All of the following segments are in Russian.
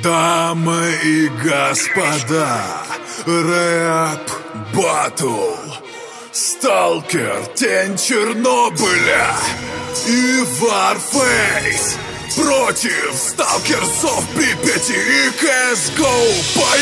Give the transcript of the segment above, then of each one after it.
Дамы и господа, рэп батл, Сталкер, Тень Чернобыля и Warface против сталкерцов Припяти и CSGO.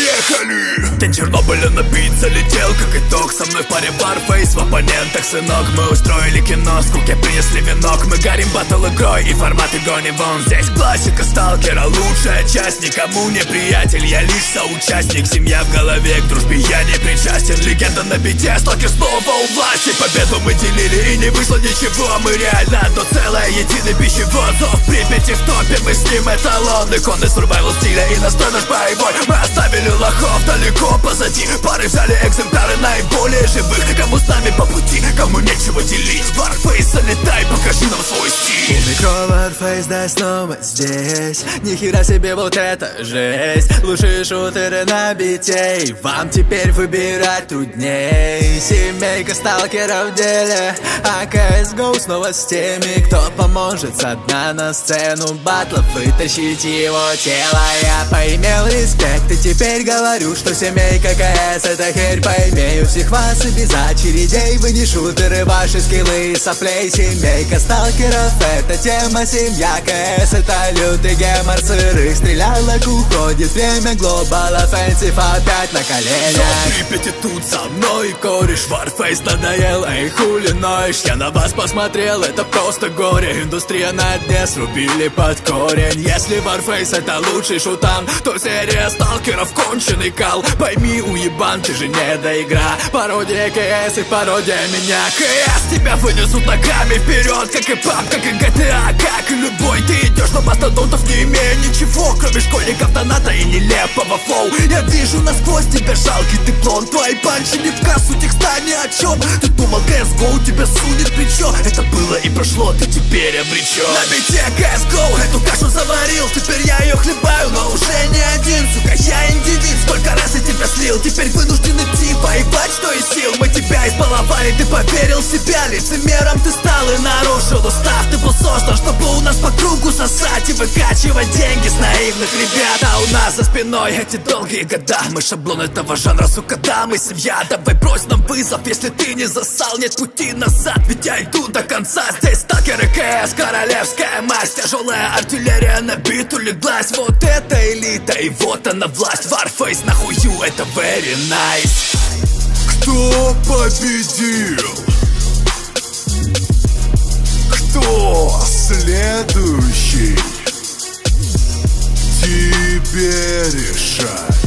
Поехали! Тень Чернобыля на бит залетел, как итог. Со мной в паре Warface, в оппонентах сынок. Мы устроили кино, скуке принесли венок. Мы горим батл игрой и форматы гоним вон. Здесь классика сталкера, лучшая часть. Никому не приятель, я лишь соучастник. Семья в голове, к дружбе я не причастен. Легенда на бите, сталкер снова у власти. Победу мы делили и не вышло ничего. Мы реально одно целое, единый пищевод. Зов Припяти в топе, мы с ним эталон. Иконы сурвайвал стиля и настрой наш боевой. Мы оставили лохов далеко позади. Пары взяли экземпляры наиболее живых. Кому с нами по пути, кому нечего делить. Warface, залетай, покажи нам свой стиль. Микро Warface, да снова здесь. Нихера себе, вот это жесть. Лучшие шутеры на бите, вам теперь выбирать трудней. Семейка сталкеров в деле, а CSGO снова с теми, кто поможет со дна на сцену батлов вытащить его тело. Я поимел респект и теперь говорю, что семейка КС это херь. Поимею всех вас и без очередей. Вы не шутеры, ваши скиллы и соплей. Семейка сталкеров это тема. Семья КС это лютый гемор. Сырых стрелялок уходит время. Global Offensive опять на коленях. Зов Припяти тут со мной, кореш. Warface надоел, эй хули ноешь. Я на вас посмотрел, это просто горе. Индустрия на дне, срубили под корень. Если Warface это лучший шутан, то серия сталкеров конченый кал. Пойми, уебан, ты же не доигра. Пародия КС и пародия меня. КС тебя вынесут ногами вперед, как и PUBG, как и GTA, как и любой. Ты идешь на мастодонтов, не имея ничего, кроме школьников, доната и нелепого флоу. Я вижу насквозь тебя жалкий ты клон. Твои панчи не в кассу, текста ни о чем. Ты думал, CSGO тебя сунет плечо. Это было и прошло, ты теперь обречен. На бите CSGO эту кашу заварил. Теперь я ее хлебаю, но уже не один. Сука, я индивид, сколько раз я тебя слил. Теперь вынужден идти воевать, что из сил. Мы тебя избаловали, ты поверил в себя. Лицемером ты стал и нарушил устав. Ты был создан, чтобы у нас по кругу сосать и выкачивать деньги с наивных ребят. А у нас за спиной эти долгие года. Мы шаблон этого жанра, сука, да, мы семья. Давай брось нам вызов, если ты не засал. Нет пути назад, ведь я иду до конца. Здесь сталкеры КС, королевская масть. Тяжелая артиллерия на бит улеглась. Вот это элита и вот она власть. Warface на хую, это very nice. Кто победил? Кто следующий? Тебе решать.